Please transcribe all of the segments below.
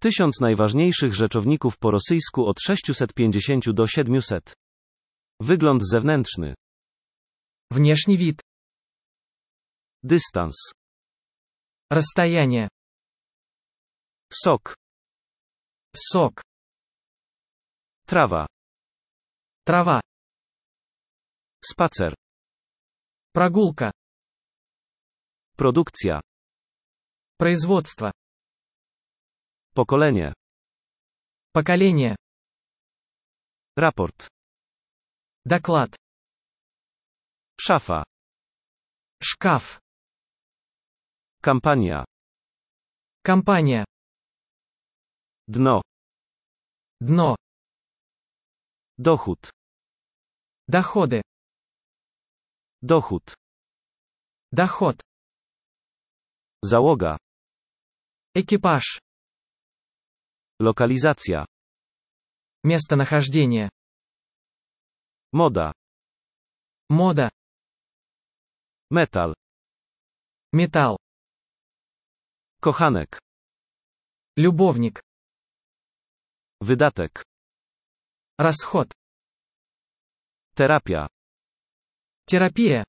1000 najważniejszych rzeczowników po rosyjsku od 650 do 700. Wygląd zewnętrzny. Внешний вид. Dystans. Расстояние. Sok. Сок. Trawa. Трава. Spacer. Прогулка. Produkcja. Производство. Pokolenie. Поколение. Raport. Доклад. Szafa. Шкаф. Kampania. Компания. Dno. Дно. Dochód. Доходы. Dochód. Доход. Załoga. Экипаж. Lokalizacja. Местонахождение. Moda. Мода. Metal. Металл. Kochanek. Любовник. Wydatek. Расход. Terapia. Терапия.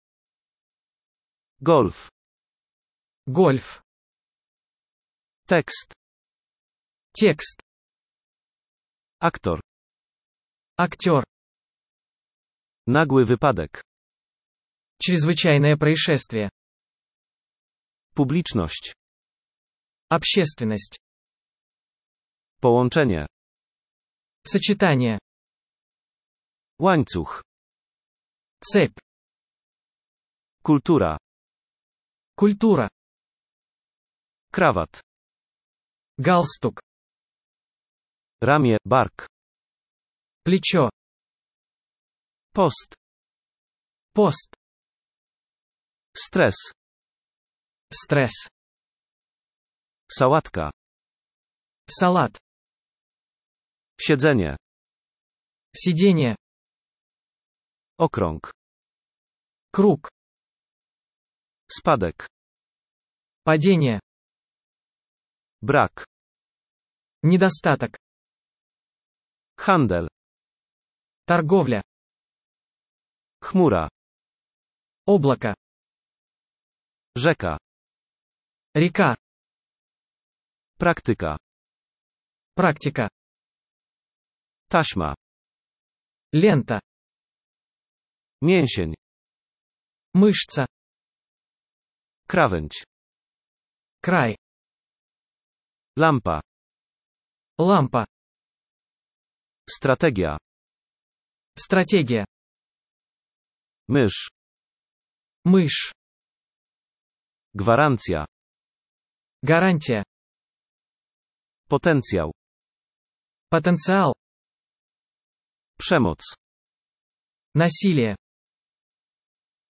Golf. Гольф. Tekst. Текст. Aktor. Актер. Nagły wypadek. Чрезвычайное происшествие. Publiczność. Общественность. Połączenie. Сочетание. Łańcuch. Цепь. Kultura. Культура. Krawat. Галстук. Ramię, bark. Плечо. Post. Пост. Stres. Стресс. Sałatka. Салат. Siedzenie. Сидение. Okrąg. Круг. Spadek. Падение. Brak. Недостаток. Handel. Торговля. Chmura. Облако. Rzeka. Река. Praktyka. Практика. Taśma. Лента. Mięsień. Мышца. Krawędź. Край. Lampa. Лампа. Strategia. Стратегия. Mysz. Мышь. Gwarancja. Гарантия. Potencjał. Потенциал. Przemoc. Насилие.